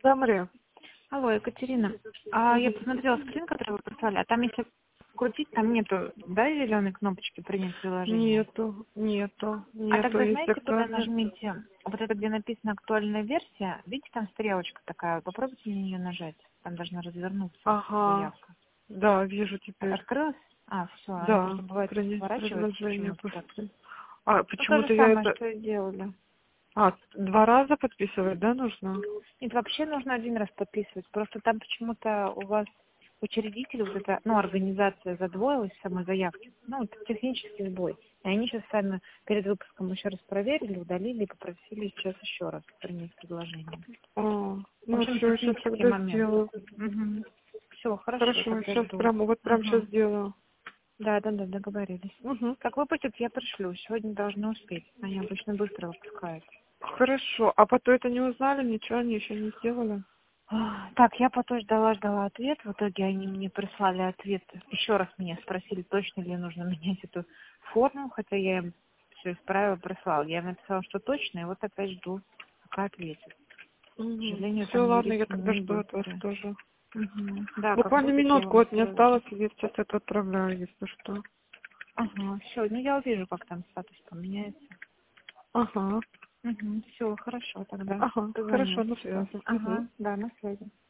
Да, Мария. Алло, Екатерина. Я посмотрела скрин, который вы прислали, а там если крутить, там нету, да, зеленой кнопочки принять приложение? Нету. А тогда Если знаете, куда актуально. нажмите? Вот это, где написано актуальная версия, видите, там стрелочка такая, попробуйте на нее нажать. Там должна развернуться Ага. заявка. Да, вижу теперь. Открылась? Все, она Да, просто бывает принять сворачивается предложение почему-то так. после. Ну, то же Почему-то я самое, это... что и делали. 2 раза подписывать, да, нужно? Нет, вообще нужно один раз подписывать. Просто там почему-то у вас учредитель, вот это, ну, организация задвоилась в самой заявке. Ну, это технический сбой. И они сейчас сами перед выпуском еще раз проверили, удалили и попросили сейчас еще раз принять предложение. В Ну общем, все, сейчас технический тогда момент. сделаю. Все, хорошо, Хорошо, тогда сейчас жду. прям сейчас сделаю. Да, договорились. Угу. Как выпустят, я пришлю. Сегодня должны успеть. Они обычно быстро выпускают. Хорошо. А потом это не узнали, ничего они еще не сделали? Так, я потом ждала ответ. В итоге они мне прислали ответ. Еще раз меня спросили, точно ли нужно менять эту форму, хотя я им все исправила, прислала. Я им написала, что точно, и вот опять жду, пока ответят. К сожалению, Все, там ладно, я юристы тогда не жду от вас быстрые. тоже. Да, как Буквально будет, я минутку вам от меня сразу же. осталось, и я сейчас это отправляю, если что. Все, ну я увижу, как там статус поменяется. Ага. Все, хорошо тогда. Ага. Хорошо, Позвоню. на связи. Да, на связи.